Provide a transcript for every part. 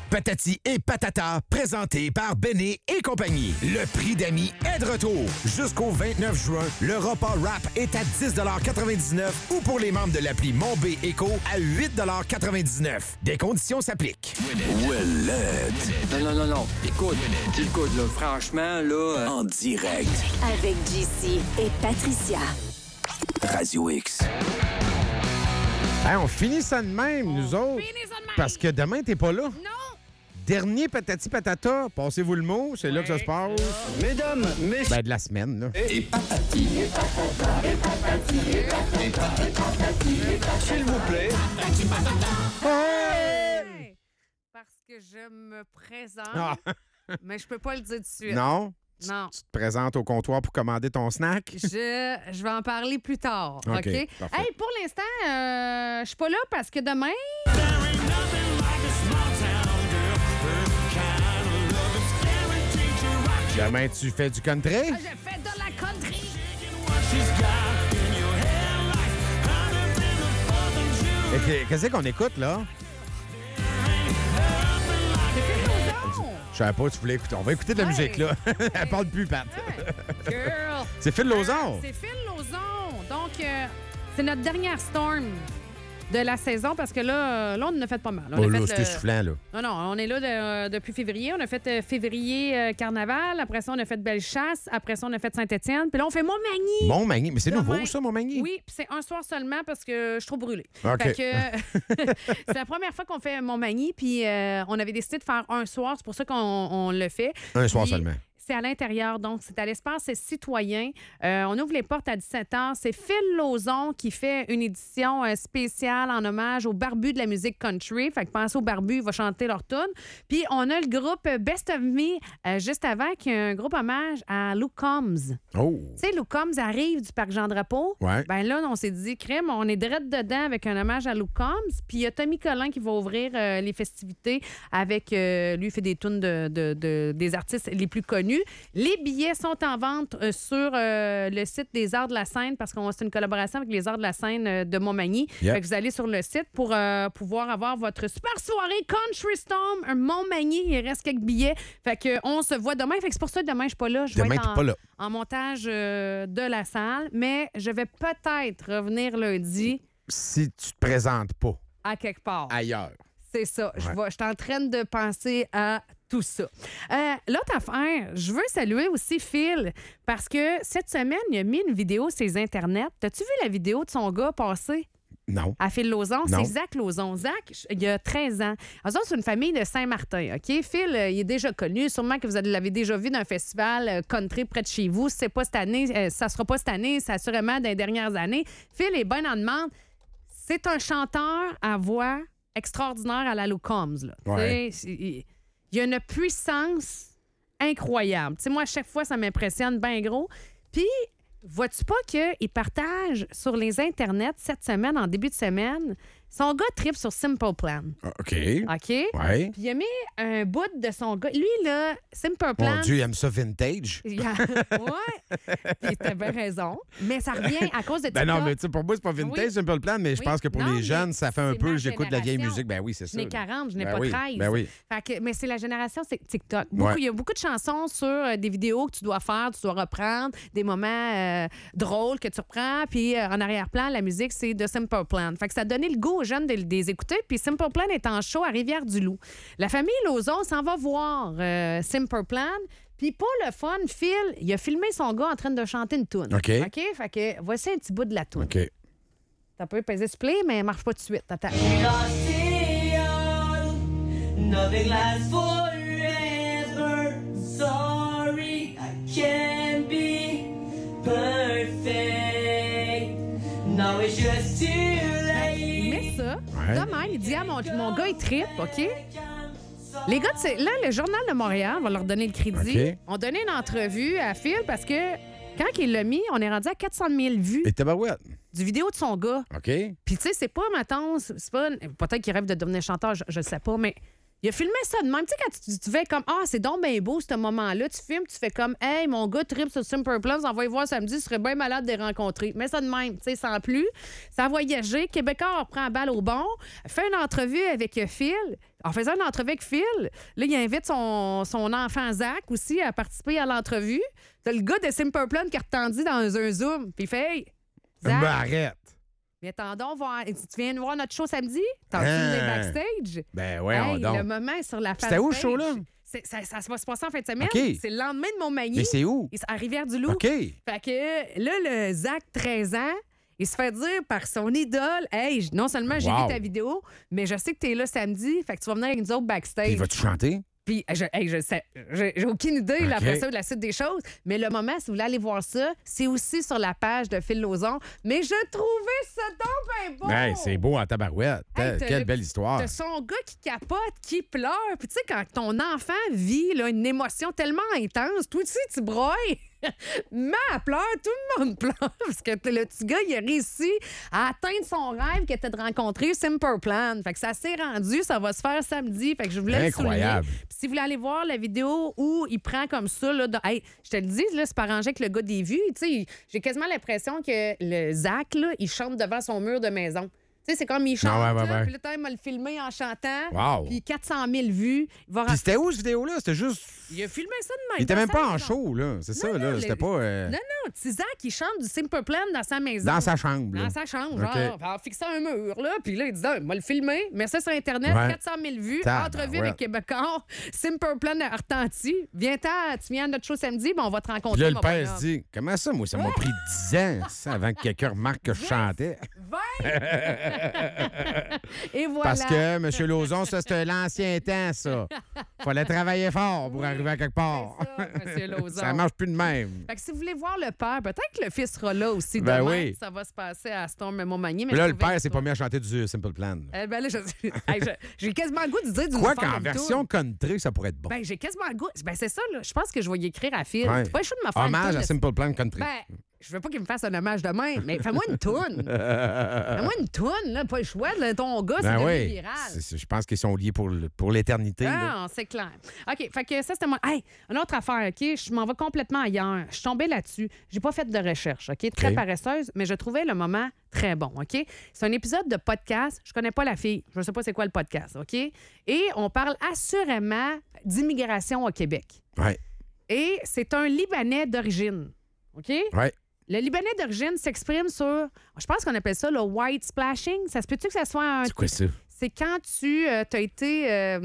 Patati et Patata, présenté par Béné et compagnie. Le prix d'amis est de retour. Jusqu'au 29 juin, le repas rap est à 10,99 $ ou pour les membres de l'appli Mon B Éco à 8,99 $. Des conditions s'appliquent. Non. Écoute, là, franchement, là... En direct. Avec JC et Patricia. Radio X. Hey, on finit ça de même, nous autres. Parce que demain, t'es pas là. Non! Dernier patati patata, passez-vous le mot, c'est là que ça se passe. Mesdames, messieurs... Ben, de la semaine, là. Et patati. S'il vous plaît. Hey! Parce que je me présente, Ah. mais je peux pas le dire tout de suite. Non? Non. Tu te présentes au comptoir pour commander ton snack? Je vais en parler plus tard, OK? parfait. Hey, pour l'instant, je suis pas là parce que demain... Demain, tu fais du country? Je fais de la country. Et qu'est-ce qu'on écoute, là? Je savais pas, tu voulais écouter. On va écouter de la musique, là. Elle parle plus, Pat. Girl. C'est Phil Lauzon. C'est Phil Lauzon. Donc, c'est notre dernière storm de la saison parce que là on en a fait pas mal. On a fait c'était soufflant, là. Non, on est là depuis février. On a fait février carnaval. Après ça, on a fait Bellechasse. Après ça, on a fait Saint-Étienne. Puis là, on fait Montmagny. Montmagny. Mais c'est Demain. nouveau, ça, Montmagny? Oui, puis c'est un soir seulement parce que je suis trop brûlée. OK. Fait que, c'est la première fois qu'on fait Montmagny. Puis on avait décidé de faire un soir. C'est pour ça qu'on le fait. Un soir Puis, seulement. c'est à l'intérieur, donc c'est à l'espace citoyen. On ouvre les portes à 17h. C'est Phil Lauzon qui fait une édition spéciale en hommage aux barbus de la musique country. Fait que pensez aux barbus, il va chanter leur tune. Puis on a le groupe Best of Me juste avant, qui est un groupe hommage à Lou Combs. Oh! Tu sais, Lou Combs arrive du Parc Jean-Drapeau. Ouais. Ben là, on s'est dit, crème, on est direct dedans avec un hommage à Lou Combs. Puis il y a Tommy Collin qui va ouvrir les festivités avec... lui, il fait des tunes des artistes les plus connus. Les billets sont en vente sur le site des Arts de la Seine parce que c'est une collaboration avec les Arts de la Seine de Montmagny. Yep. Fait que vous allez sur le site pour pouvoir avoir votre super soirée Country Storm, un Montmagny. Il reste quelques billets. Fait que on se voit demain. Fait que c'est pour ça que demain, je suis pas là. Je vais Demain, être t'es pas là. en montage de la salle. Mais je vais peut-être revenir lundi Si tu te présentes pas à quelque part. ailleurs. C'est ça. Je Ouais. suis en train de penser à tout ça. L'autre affaire, je veux saluer aussi Phil parce que cette semaine, il a mis une vidéo sur les internets. T'as-tu vu la vidéo de son gars passer Non. à Phil Lauzon? Non. C'est Zach Lauzon. Zach, il a 13 ans. Eux autres, c'est une famille de Saint-Martin, OK? Phil, il est déjà connu. Sûrement que vous l'avez déjà vu dans un festival country près de chez vous. Si c'est pas cette année, ça sera pas cette année, c'est assurément dans les dernières années. Phil est bien en demande. C'est un chanteur à voix extraordinaire à la Lou Combs, là. Ouais. Il y a une puissance incroyable. Tu sais, moi, à chaque fois, ça m'impressionne bien gros. Puis, vois-tu pas qu'il partage sur les internets cette semaine, en début de semaine, son gars tripe sur Simple Plan. Ah, OK. OK? Ouais. Puis, il a mis un bout de son gars. Lui, là, Simple Plan... Mon Dieu, il aime ça vintage. Ouais. Puis, t'as bien raison. Mais ça revient à cause de TikTok. Ben non, mais tu sais, pour moi, c'est pas vintage, Oui. c'est un peu le plan, mais je Oui. pense que pour Non, les jeunes, mais ça fait un c'est peu, ma j'écoute de la vieille génération. musique. Ben oui, c'est ça. Je n'ai 40, je n'ai Ben pas oui. 13. Ben oui. Fait que, mais c'est la génération c'est TikTok. Ouais. Il y a beaucoup de chansons sur des vidéos que tu dois faire, tu dois reprendre, des moments drôles que tu reprends, puis en arrière-plan, la musique, c'est de Simple Plan. Fait que ça a donné le goût aux jeunes de les écouter, puis Simple Plan est en show à Rivière-du-Loup. La famille Lauzon s'en va voir Simple Plan. Puis pour le fun, Phil, il a filmé son gars en train de chanter une toune. OK. OK? Fait que voici un petit bout de la toune. OK. T'as pas peser ce play, mais elle marche pas tout de suite. Attends. Nothing lasts forever. Sorry, I can't be perfect. Now it's just too late. Il met ça. Ouais. De même, il dit à mon gars, il trippe, OK? Les gars, là, le Journal de Montréal va leur donner le crédit. OK. On donnait une entrevue à Phil parce que quand il l'a mis, on est rendu à 400 000 vues Et tabarouette. du vidéo de son gars. OK. Puis, tu sais, c'est pas, mettons, c'est pas. Peut-être qu'il rêve de devenir chanteur, je sais pas, mais Il a filmé ça de même. Tu sais, quand tu fais comme c'est donc bien beau, ce moment-là, tu filmes, tu fais comme hey, mon gars trip sur Simple Plan, on va y voir samedi, ce serait bien malade de les rencontrer. Mais ça de même, tu sais, sans plus. Ça a voyagé. Québécois reprend la balle au bon, fait une entrevue avec Phil. En faisant une entrevue avec Phil, là, il invite son enfant Zach aussi à participer à l'entrevue. T'as le gars de Simple Plan qui est retendu dans un Zoom, puis il fait hey, Zach, arrête. mais attendons, tu viens de voir notre show samedi? T'as vu les backstage? Ben ouais, Le moment est sur la page. C'était où, le show-là? Ça va se passer en fin de semaine. OK. C'est le lendemain de Montmagny. Mais c'est où? À Rivière-du-Loup. OK. Fait que là, le Zach, 13 ans, il se fait dire par son idole, hey, non seulement j'ai vu ta vidéo, mais je sais que t'es là samedi, fait que tu vas venir avec nous autres backstage. Puis vas-tu chanter? Puis, je sais, j'ai aucune idée là, après ça de la suite des choses. Mais le moment, si vous voulez aller voir ça, c'est aussi sur la page de Phil Lauzon. Mais je trouvais ça donc bien beau. Hey, c'est beau en tabarouette. Quelle belle histoire. T'as son gars qui capote, qui pleure. Puis tu sais, quand ton enfant vit là, une émotion tellement intense, toi aussi, tu broyes. Mais elle pleure, tout le monde pleure. Parce que le petit gars, il a réussi à atteindre son rêve qui était de rencontrer Simple Plan. Fait que ça s'est rendu, ça va se faire samedi. Fait que je voulais le souligner. Puis si vous voulez aller voir la vidéo où il prend comme ça, là, hey, je te le dis, là, c'est pas arrangé avec le gars des vues. Tu sais, j'ai quasiment l'impression que le Zach, là, il chante devant son mur de maison. Tu sais, c'est comme il chante, puis le temps, il m'a le filmé en chantant. Wow. Puis 400 000 vues. Puis c'était où, cette vidéo-là? C'était juste... Il a filmé ça de même. Il était même pas en show, là. C'est ça, là. C'était pas... Non, petit Zach, il chante du Simple Plan dans sa maison. Dans sa chambre, là. Dans sa chambre, OK. genre. En fixant un mur, là. Puis là, il dit, il m'a le filmé. Mais ça sur Internet, 400 000 vues. Entrevue avec Québécois. Simple Plan à Artanti. Viens-t'en, tu viens à notre show samedi, ben on va te rencontrer. Puis là, le père se dit, comment ça, moi, ça m'a pris 10 ans ça, avant que quelqu'un remarque que je chantais. 20! Et voilà. Parce que, M. Lauzon, ça, c'était l'ancien temps, ça. Fallait travailler fort pour arriver à quelque part. Ça, M. Lauzon. Ça marche plus de même. Fait que si vous voulez voir le père, peut-être que le fils sera là aussi Ben demain. oui. Ça va se passer à Storm-Montmagny. Mais là, le père s'est pas mis à chanter du Simple Plan. Ben là, j'ai quasiment le goût de dire du Quoi qu'en version country, ça pourrait être bon. Ben, j'ai quasiment le goût. Ben, c'est ça, là. Je pense que je vais y écrire à Phil. Ouais. Tu pas le choix de me faire Hommage une à Simple Plan country. Ben, je veux pas qu'il me fasse un hommage demain, mais fais-moi une toune. Fais-moi une toune, là. Pas le choix. Là, ton gars, c'est devenu viral. Je pense qu'ils sont liés pour l'éternité. Ah, c'est clair. OK, fait que ça, c'était moi. Hey, une autre affaire, OK? Je m'en vais complètement ailleurs. Je suis tombée là-dessus. J'ai pas fait de recherche, OK? Très paresseuse, mais je trouvais le moment très bon, OK? C'est un épisode de podcast. Je connais pas la fille. Je sais pas c'est quoi le podcast, OK? Et on parle assurément d'immigration au Québec. Ouais. Et c'est un Libanais d'origine, OK? Ouais. Le Libanais d'origine s'exprime sur, je pense qu'on appelle ça le white splashing. Ça se peut-tu que ça soit un... C'est quoi ça? C'est quand tu as été...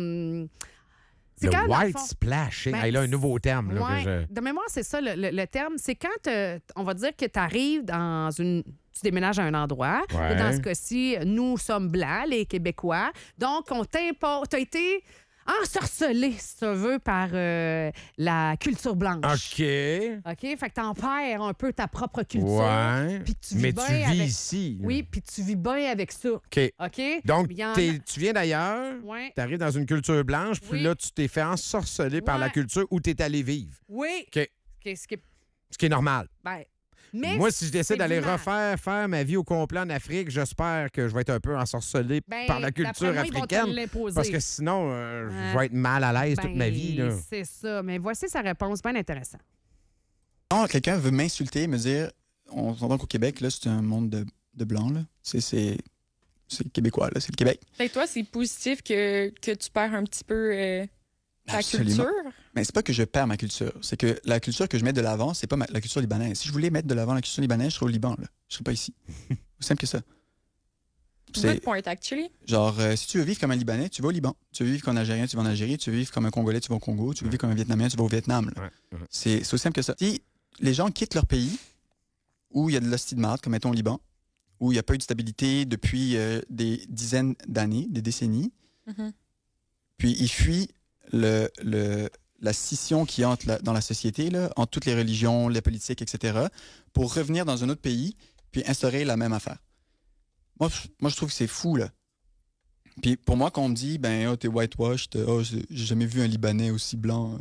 le quand, white splashing. Ben, Là, un nouveau terme. Là, ouais, que je... De mémoire, c'est ça le terme. C'est quand, on va dire que tu arrives dans une... Tu déménages à un endroit. Ouais. Et dans ce cas-ci, nous sommes blancs, les Québécois. Donc, on t'importe... Tu as été... ensorcelé, si tu veux, par la culture blanche. OK. OK? Fait que t'en perds un peu ta propre culture. Ouais. Puis tu Mais vis tu bien vis avec... ici. Oui, puis tu vis bien avec ça. OK. OK? Donc, Il y en a- tu viens d'ailleurs, Ouais. tu arrives dans une culture blanche, puis Oui. là, tu t'es fait ensorceler par la Ouais. culture où tu es allé vivre. Oui. OK. Ce qui est... Ce qui est normal. Ben, mais Moi, si je décide c'est d'aller l'image. faire ma vie au complet en Afrique, j'espère que je vais être un peu ensorcelé Ben, par la culture d'après moi, ils vont te africaine. l'imposer. Parce que sinon, je vais être mal à l'aise toute ma vie. Là. C'est ça. Mais voici sa réponse, bien intéressant. Quand quelqu'un veut m'insulter, me dire, on s'entend qu'au Québec, là, c'est un monde de blancs, là. C'est québécois, là, c'est le Québec. Fait que toi, c'est positif que tu perds un petit peu ta Absolument. culture. Mais c'est pas que je perds ma culture, c'est que la culture que je mets de l'avant, c'est pas la culture libanaise. Si je voulais mettre de l'avant la culture libanaise, je serais au Liban, là. Je serais pas ici. Aussi simple que ça. Good point, actually. Genre, si tu veux vivre comme un Libanais, tu vas au Liban. Tu veux vivre comme un Algérien, tu vas en Algérie. Tu veux vivre comme un Congolais, tu vas au Congo. Tu veux vivre comme un Vietnamien, tu vas au Vietnam. Là. Ouais. C'est aussi simple que ça. Si les gens quittent leur pays, où il y a de l'hostie de marde, comme mettons au Liban, où il n'y a pas eu de stabilité depuis des dizaines d'années, des décennies, Mhm. puis ils fuient la scission qui entre dans la société, là, entre toutes les religions, les politiques, etc., pour revenir dans un autre pays, puis instaurer la même affaire. Moi, je trouve que c'est fou, là. Puis pour moi, quand on me dit, ben, oh, t'es whitewashed, oh, j'ai jamais vu un Libanais aussi blanc.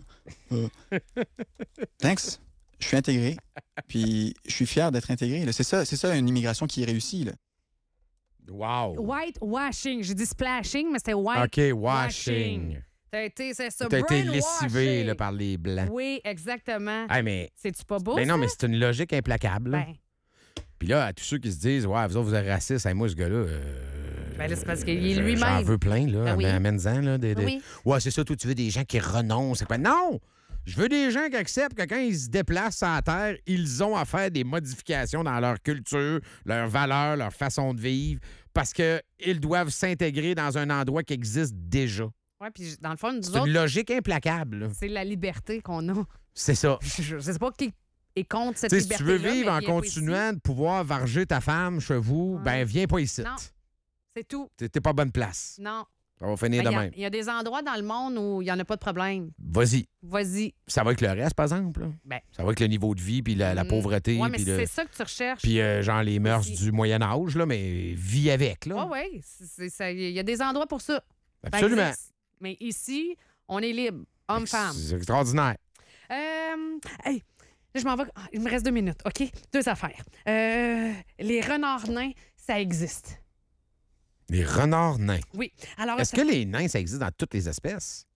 Thanks. Je suis intégré. Puis je suis fier d'être intégré. là. C'est ça une immigration qui réussit, là. Wow. Whitewashing. J'ai dit splashing, mais c'était white. OK, washing. C'est ça. T'as été brainwashing. lessivé là, par les Blancs. Oui, exactement. Hey, mais... C'est-tu pas beau, Ben non, ça? mais c'est une logique implacable. là. Ben, Puis là, à tous ceux qui se disent, ouais, vous autres, vous êtes racistes, hey, moi, ce gars-là. ben là, c'est parce qu'il est J'en lui-même. veux plein, là. Ben oui. Amène-en, là. Oui. Ouais, c'est ça, toi, tu veux des gens qui renoncent. C'est quoi? Non! Je veux des gens qui acceptent que quand ils se déplacent sur la Terre, ils ont à faire des modifications dans leur culture, leurs valeurs, leur façon de vivre, parce qu'ils doivent s'intégrer dans un endroit qui existe déjà. Oui, puis dans le fond, nous C'est autres, une logique implacable. là. c'est la liberté qu'on a. C'est ça. Je sais pas qui est contre cette Tu sais, si liberté-là. tu veux vivre mais en viens pas continuant de pouvoir varger ta femme chez vous, Ouais. ben viens pas ici. Non. ici. C'est tout. T'es pas bonne place. Non. Ça va finir Ben, de même. il y a des endroits dans le monde où il n'y en a pas de problème. Vas-y. Vas-y. Ça va avec le reste, par exemple. là. Ben. Ça va avec le niveau de vie, puis la pauvreté, Oui, mais puis c'est ça que tu recherches. puis genre les mœurs Aussi. du Moyen-Âge, là, mais vis avec. Là. Oui, oui. Il y a des endroits pour ça. Absolument. Ça existe. Mais ici, on est libre. Homme-femme. C'est extraordinaire. Hey, là, je m'en vais. Il me reste 2 minutes, OK? 2 affaires. Les renards nains, ça existe. Les renards nains. Oui. Alors, Est-ce que les nains, ça existe dans toutes les espèces?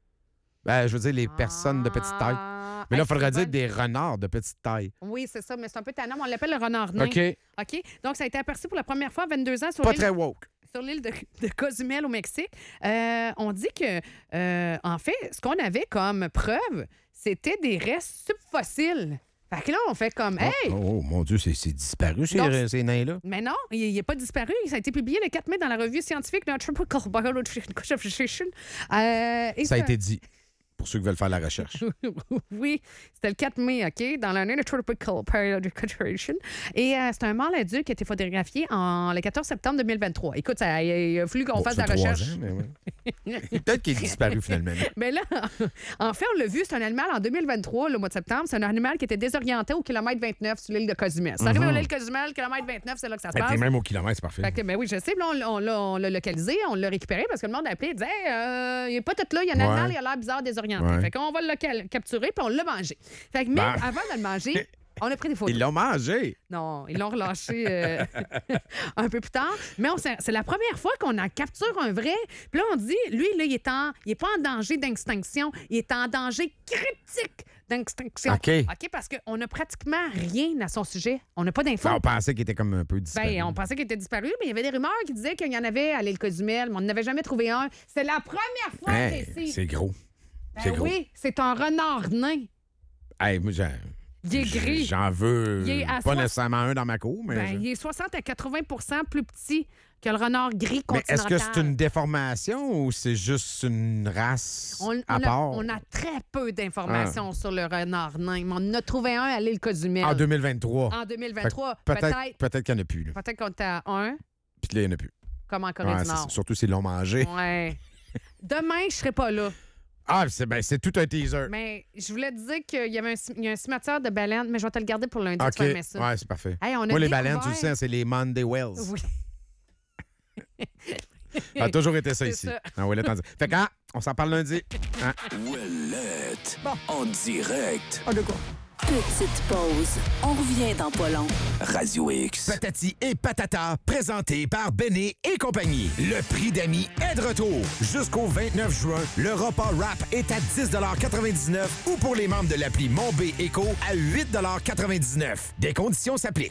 Ben, je veux dire, les personnes de petite taille. Mais là, il faudrait dire des renards de petite taille. Oui, c'est ça, mais c'est un peu tannant, mais on l'appelle le renard nain. OK. OK? Donc, ça a été aperçu pour la première fois à 22 ans sur Pas l'île très woke. sur l'île de Cozumel au Mexique. On dit que, en fait, ce qu'on avait comme preuve, c'était des restes subfossiles. Fait que là, on fait comme, hey! Oh, mon Dieu, c'est disparu, Donc, ces nains-là. Mais non, il n'est pas disparu. Ça a été publié le 4 mai dans la revue scientifique Tropical Biology Association. Ça a été dit, pour ceux qui veulent faire la recherche. Oui, c'était le 4 mai, OK, dans l'année de Tropical Periodic Association. Et c'est un mâle adulte qui a été photographié le 14 septembre 2023. Écoute, il a fallu qu'on Bon, fasse ça la fait 3 recherche. ans, mais oui. Peut-être qu'il est disparu, finalement. Mais là, en fait, on l'a vu, c'est un animal en 2023, le mois de septembre. C'est un animal qui était désorienté au kilomètre 29 sur l'île de Cozumel. C'est arrivé à l'île de Cozumel, kilomètre 29, c'est là que ça se Ben, passe. t'es même au kilomètre, c'est parfait. Fait que, ben oui, je sais. Puis là, on l'a localisé, on l'a récupéré parce que le monde a appelé et disait il n'est pas tout là, il y a un Ouais. animal, il a l'air bizarre, désorienté. Ouais. Fait qu'on va le capturer puis on l'a mangé. Fait que, mais Ben. avant de le manger, on a pris des photos. Ils l'ont mangé. Non, ils l'ont relâché un peu plus tard. Mais c'est la première fois qu'on en capture un vrai. Puis là, on dit, lui, là, il est pas en danger d'extinction, il est en danger critique d'extinction. OK. OK, parce qu'on n'a pratiquement rien à son sujet. On n'a pas d'infos. Ben, on pensait qu'il était comme un peu disparu. Ben, on pensait qu'il était disparu, mais il y avait des rumeurs qui disaient qu'il y en avait à l'île Cozumel, mais on n'avait jamais trouvé un. C'est la première fois Hey, que c'est. c'est gros. Ben c'est gros. oui, c'est un renard nain. Hey, moi, Il est gris. j'en veux Il est à pas soi- nécessairement un dans ma cour, mais... Ben, il est 60 à 80 plus petit que le renard gris Mais continental. est-ce que c'est une déformation ou c'est juste une race à part? On a très peu d'informations sur le renard nain, mais on en a trouvé un à l'île Cozumel. En 2023. En 2023. Fait que peut-être qu'il n'y en a plus. Là. Peut-être qu'on était à un, Puis là, il n'y en a plus. comme en Corée Ouais, du Nord. surtout s'ils l'ont mangé. Ouais. Demain, je serai pas là. Ah, c'est tout un teaser. Mais je voulais te dire qu'il y avait il y a un cimetière de baleines, mais je vais te le garder pour lundi. OK. Tu vas aimer ça. Ouais, c'est parfait. Hey, on a Moi, les découvert- baleines, tu le sais, c'est les Monday Wells. Oui. Ça a toujours été ça C'est ici. ça. Ah, Ouellette, fait que, on s'en parle lundi. Hein? Ouellette. En direct. Oh, de quoi? Petite pause. On revient dans pas long. Radio X. Patati et patata, présenté par Béné et compagnie. Le prix d'amis est de retour. Jusqu'au 29 juin, le repas rap est à 10,99 ou pour les membres de l'appli Mon B Éco à 8,99 Des conditions s'appliquent.